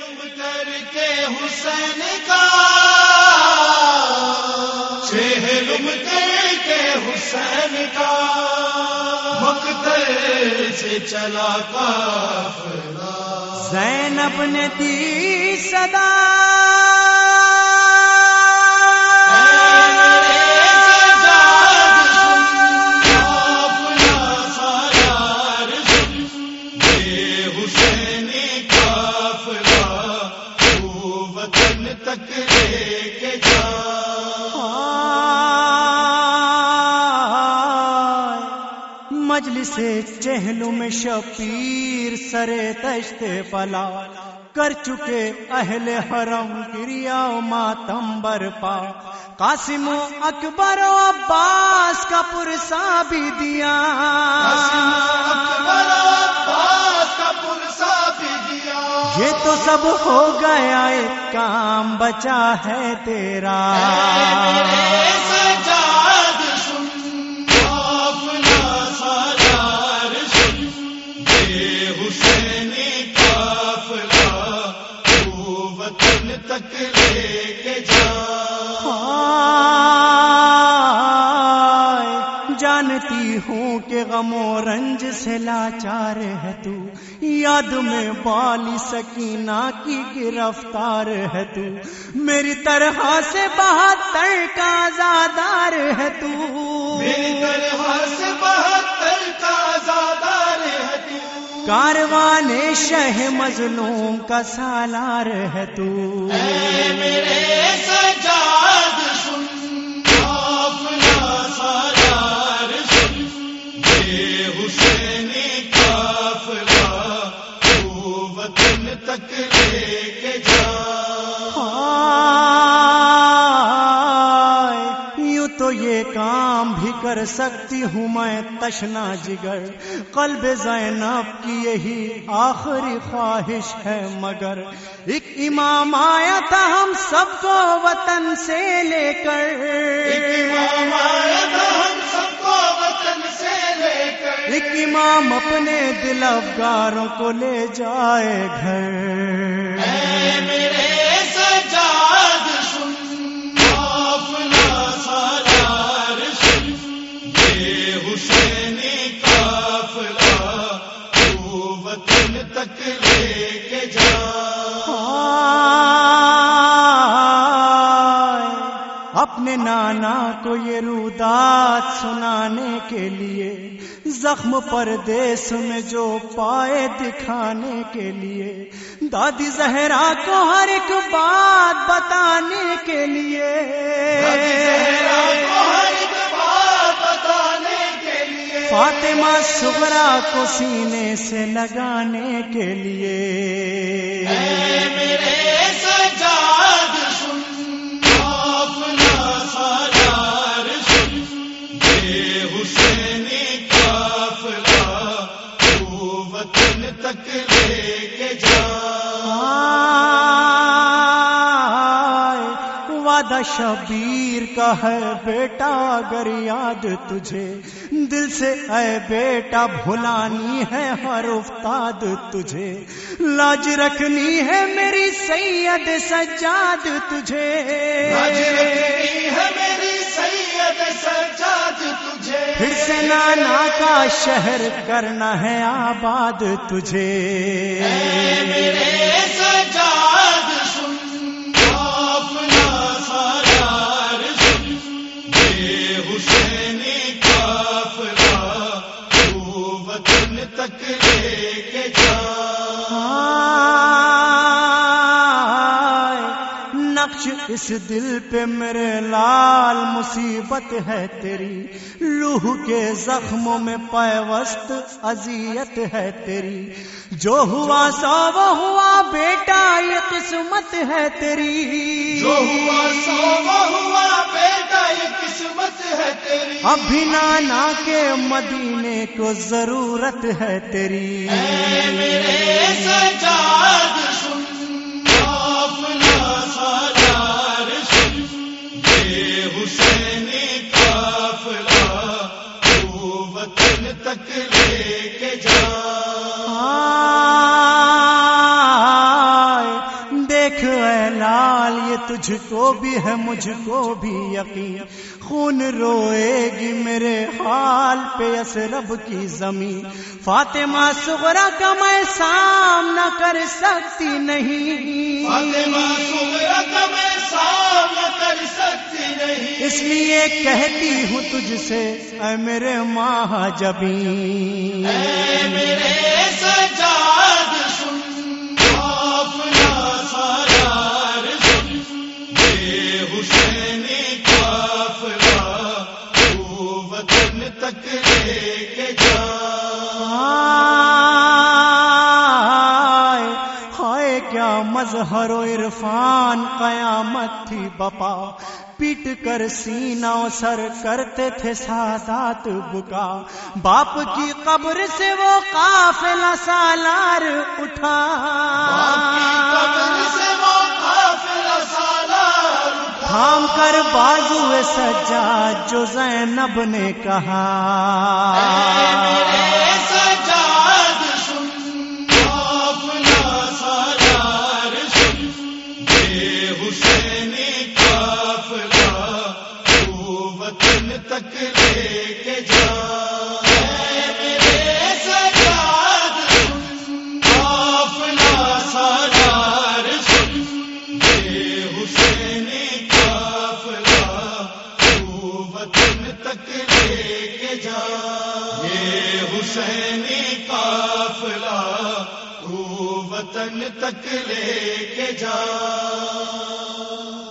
چہلم کر کے حسین کا، چہلم کر کے حسین کا، مقتل سے چلا قافلہ، زینب نے دی صدا، مجلس چہلم شبیر سرے تشت پلا، کر چکے اہل حرم کریا و ماتم برپا، قاسم و اکبر و عباس کا پرسا بھی دیا، یہ تو سب ہو گیا ایک کام بچا ہے تیرا، جانتی ہوں کہ غم و رنج سے لاچار ہے تو، یاد میں بالی سکینہ کی گرفتار ہے تو، میری طرح سے 72 کا آزادار ہے تو، میری طرح سے 72 کا آزادار ہے تو، کاروان شہ مظلوم کا سالار ہے تو، اے میرے سجاد سن قافلہ سالار سن، یہ حسینی قافلہ تو وطن تک لے کے جا، یوں تو یہ کام بھی کر سکتی ہوں میں تشنا جگر، قلب زینب کی یہی آخری خواہش ہے، مگر ایک امام آیا تھا ہم سب کو وطن سے لے کر، ایک امام آیا تھا ہم سب کو وطن سے لے کر، ایک امام اپنے دل افگاروں کو لے جائے گھر، اے میرے سجاد سن قافلہ سالار سن، یہ حسینی قافلہ تو وطن تک لے کے جا، اپنے نانا کو یہ رودات سنانے کے لیے، زخم پردیس میں جو پائے دکھانے کے لیے، دادی زہرا کو ہر ایک بات بتانے کے لیے، دادی زہرا کو ہر ایک بات بتانے کے لیے، فاطمہ صغرا کو سینے سے لگانے کے لیے، اے میرے سجاد سن قافلہ سالار سن، یہ حسینی قافلہ تو وطن تک لے کے جا، وعدہ شبیر کا ہے بیٹا اگر یاد تجھے، دل سے اے بیٹا بھلانی ہے ہر افتاد تجھے، لاج رکھنی ہے میری سید سجاد تجھے، لاج رکھنی ہے میری سید سجاد تجھے، پھر سے نانا کا شہر کرنا ہے آباد تجھے، اے میرے سجاد سن قافلہ سالار سن، یہ حسینی قافلہ تو وطن تک لے کے جا، نقش اس دل پہ میرے لال مصیبت ہے تیری، روح کے زخموں میں پیوست اذیت ہے تیری، جو ہوا سو وہ ہوا بیٹا یہ قسمت ہے تیری، جو ہوا سو وہ ہوا بیٹا یہ قسمت ہے تیری، اب بھی نانا کے مدینے کو ضرورت ہے تیری، اے میرے سجاد سن قافلہ سالار سن، یہ حسینی قافلہ تو وطن تک لے کے جا، تجھ کو بھی ہے مجھ کو بھی یقین، خون روئے گی میرے حال پہ یثرب کی زمین، فاطمہ صغرا کا میں سامنا کر سکتی نہیں، فاطمہ صغرا کا میں سامنا کر سکتی نہیں، اس لیے کہتی ہوں تجھ سے اے میرے ماہ جبین، اے میرے سجاد سن، قافلہ سالار سن، یہ حسینی قافلہ تو وطن تک لے کے جا، ہائے کیا مظہر و عرفان قیامت تھی بپا، پیٹ کر سینہ و سر کرتے تھے سادات بکا، باپ کی قبر سے وہ قافلہ سالار اٹھا، تھام کر بازو سجاد جو زینب نے کہا، تک لے کے جا، میرے سجاد سن، قافلہ سالار سن، یہ حسینی قافلہ تو وطن تک لے کے جا، یہ حسینی قافلہ تو وطن تک لے کے جا۔